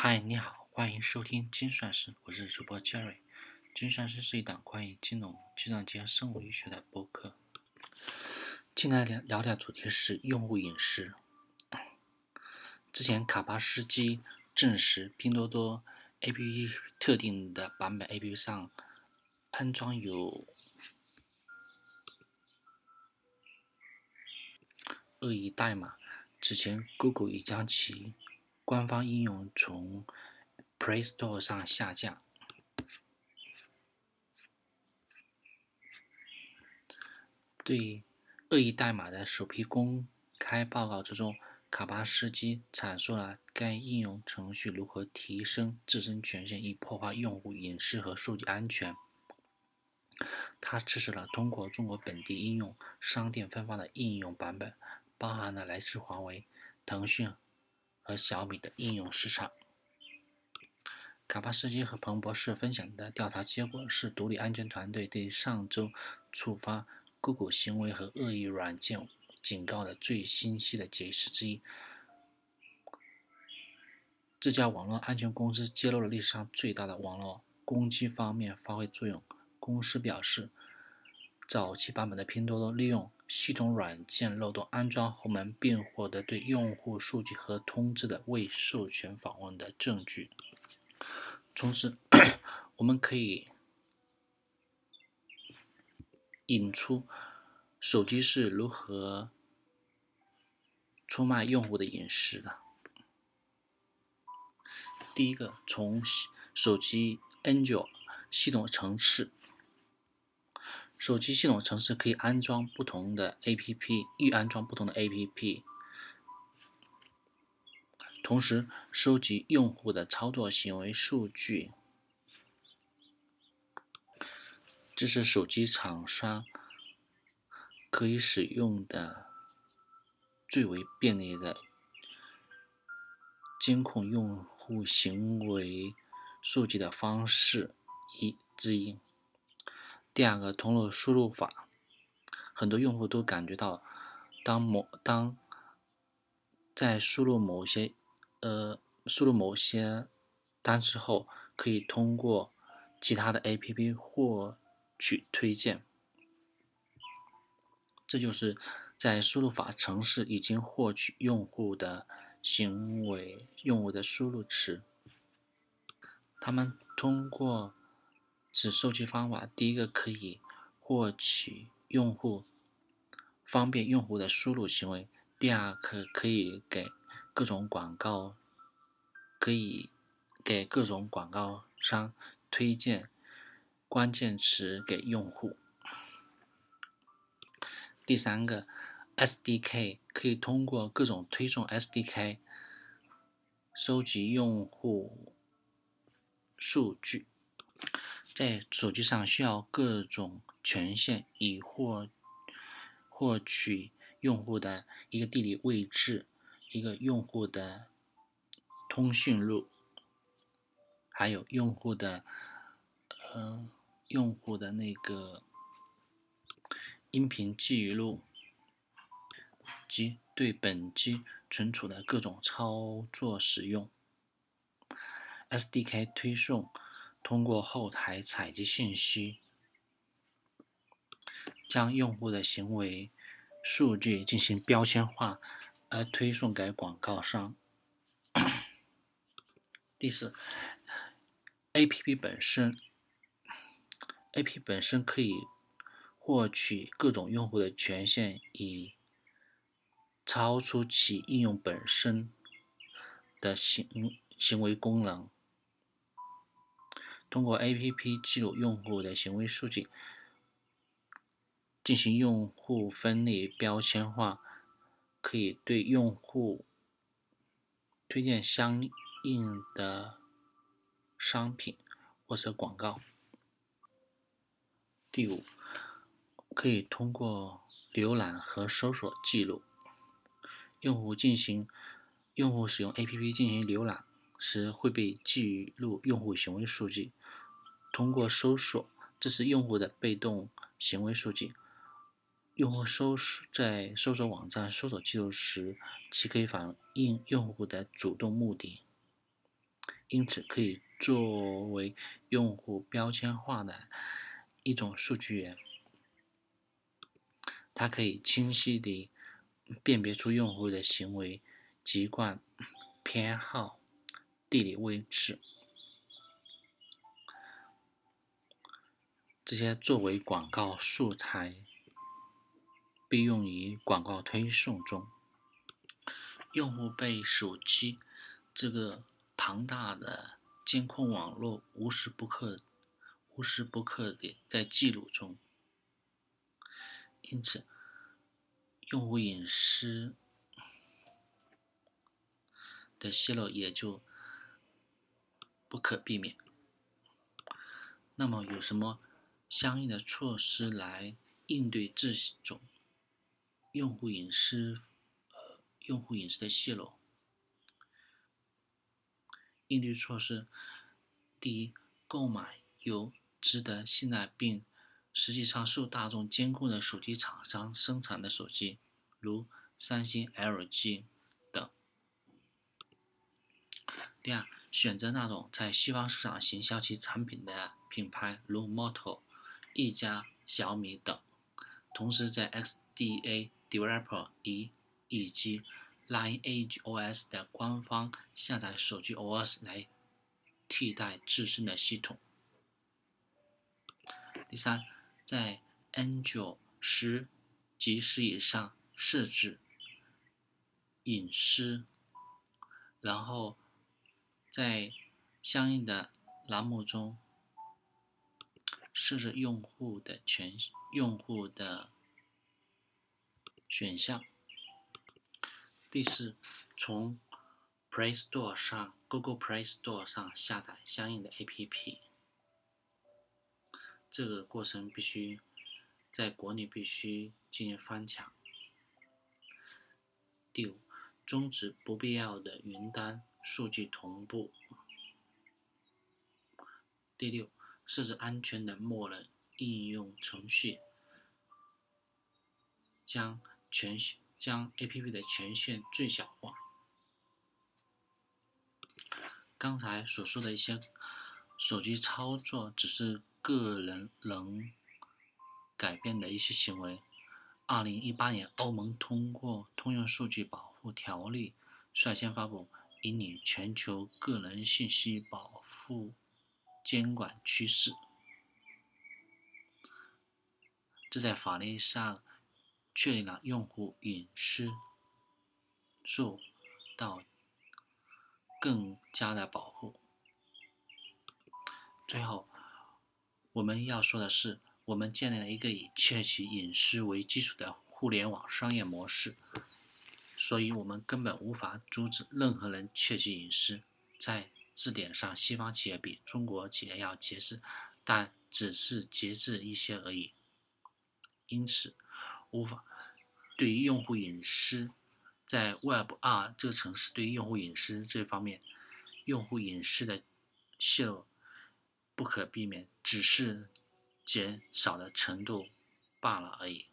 嗨，你好，欢迎收听精算师，我是主播 Jerry。精算师是一档关于金融、计算机和生物医学的播客。今天聊的主题是用户隐私。之前卡巴斯基证实，拼多多 APP 特定的版本 APP 上安装有恶意代码。此前 Google 已将其官方应用从 Play Store 上下架。对恶意代码的首批公开报告之中，卡巴斯基阐述了该应用程序如何提升自身权限以破坏用户隐私和数据安全。他支持了通过中国本地应用商店分发的应用版本，包含了来自华为、腾讯和小米的应用市场。卡巴斯基和彭博士分享的调查结果是独立安全团队对上周触发Google 行为和恶意软件警告的最清晰的解释之一。这家网络安全公司揭露了历史上最大的网络攻击方面发挥作用。公司表示，早期版本的拼多多利用系统软件漏洞安装后门，并获得对用户数据和通知的未授权访问的证据。同时，我们可以引出手机是如何出卖用户的隐私的。第一个，从手机 Android 系统程式。手机系统程式可以安装不同的 APP， 预安装不同的 APP， 同时收集用户的操作行为数据。这是手机厂商可以使用的最为便利的监控用户行为数据的方式之一。第二个，通路输入法。很多用户都感觉到，当在输入某些单词后，可以通过其他的 APP 获取推荐。这就是在输入法程式已经获取用户的行为、用户的输入词。他们通过此收集方法，第一个可以获取方便用户的输入行为；第二个可以给各种广告商推荐关键词给用户。第三个 SDK 可以通过各种推送 SDK 收集用户数据。在手机上需要各种权限以获取用户的一个地理位置、一个用户的通讯录，还有用户的那个音频记录及对本机存储的各种操作使用。SDK 推送通过后台采集信息，将用户的行为数据进行标签化，而推送给广告商。第四 ，APP 本身可以获取各种用户的权限，以超出其应用本身的行为功能。通过 APP 记录用户的行为数据，进行用户分类标签化，可以对用户推荐相应的商品或者广告。第五，可以通过浏览和搜索记录。用户使用 APP 进行浏览时会被记录用户行为数据。通过搜索，这是用户的被动行为数据。用户在搜索网站搜索记录时，其可以反映用户的主动目的。 因此可以作为用户标签化的一种数据源。它可以清晰地辨别出用户的行为习惯、偏好、地理位置，这些作为广告素材被用于广告推送中。用户被手机这个庞大的监控网络无时不刻地在记录中，因此用户隐私的泄露也就不可避免。那么有什么相应的措施来应对这种用户隐私的泄露？应对措施：第一，购买有值得信赖并实际上受大众监控的手机厂商生产的手机，如三星、LG 等。第二，选择那种在西方市场行销其产品的品牌，如 Moto、一加、小米等，同时在 XDA Developer 以及 Lineage OS 的官方下载手机 OS 来替代自身的系统。第三，在 Android 10及10以上设置隐私，然后在相应的栏目中设置用户的选项。第四，从 Google Play Store 上下载相应的 APP。这个过程在国内必须进行翻墙。第五，终止不必要的云端数据同步。第六，设置安全的默认应用程序，将 APP 的权限最小化。刚才所说的一些手机操作只是个人能改变的一些行为。2018年，欧盟通过《通用数据保护条例》率先发布，引领全球个人信息保护监管趋势。这在法律上确定了用户隐私受到更加的保护。最后，我们要说的是，我们建立了一个以窃取隐私为基础的互联网商业模式，所以我们根本无法阻止任何人窃取隐私。在字典上，西方企业比中国企业要节制，但只是节制一些而已。因此，对于用户隐私，在 Web2 这个城市，对于用户隐私这方面，用户隐私的泄露不可避免，只是减少的程度罢了而已。